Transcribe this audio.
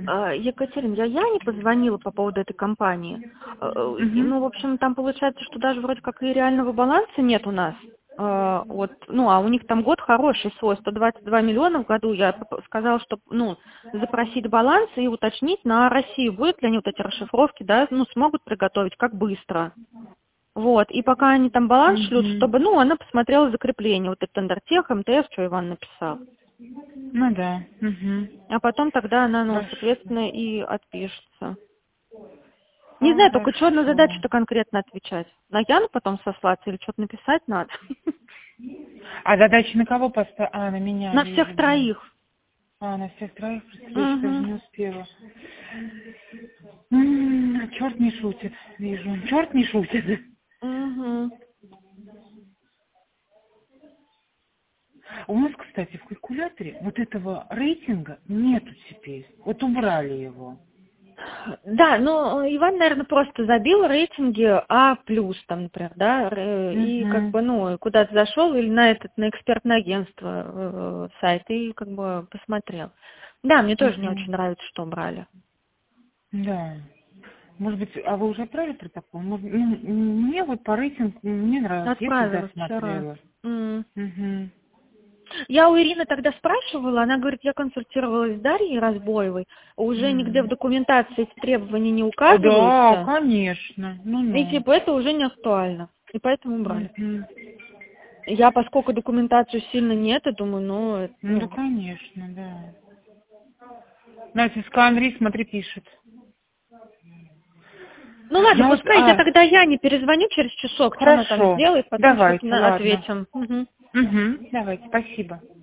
Екатерина, я Яне позвонила по поводу этой компании. Мгм. Ну, в общем, там получается, что даже вроде как и реального баланса нет у нас. Вот, ну, а у них там год хороший свой, 122 миллиона в году. Я сказала, что, ну, запросить баланс и уточнить на Россию, будут ли они вот эти расшифровки, да, ну, смогут приготовить, как быстро. Вот, и пока они там баланс шлют, Мгм. чтобы, ну, она посмотрела закрепление, вот это Тендертех, МТС, что Иван написал. Ну да. Мгм. А потом тогда она, ну, Хорошо. соответственно, и отпишется. Не знаю, только что на Хорошо. задачу-то конкретно отвечать. На Яну потом сослаться или что-то написать надо? А задачи на кого поставить? А, на меня На вижу, всех да. троих. А, на всех троих, представляешь, даже Угу. не успела. Черт не шутит, вижу. Черт не шутит. Угу. У нас, кстати, в калькуляторе вот этого рейтинга нету теперь. Вот убрали его. Да, ну, Иван, наверное, просто забил рейтинги А+, там, например, да, и как Угу. бы, ну, куда-то зашел или на экспертное агентство сайт и как бы посмотрел. Да, мне тоже не Угу. очень нравится, что брали. Да. Может быть, а вы уже отправили протокол? Мне вот по рейтингу мне нравилось, я всегда Отправила вчера. смотрела. Угу. Я у Ирины тогда спрашивала, она говорит, я консультировалась с Дарьей Разбоевой, уже нигде в документации эти требования не Да, указываются, конечно. и Ну-ну. типа это уже не актуально, и поэтому брали. Угу. Я, поскольку документацию сильно нет, я думаю, Ну, да, ну, конечно, да. Настя, Андрей, смотри, пишет. ну ладно, Ну вот, пускай я тогда не перезвоню через часок, что она там хорошо. сделает, потом что-то Давайте, ладно. ответим. Мгм. Угу. Давайте, спасибо.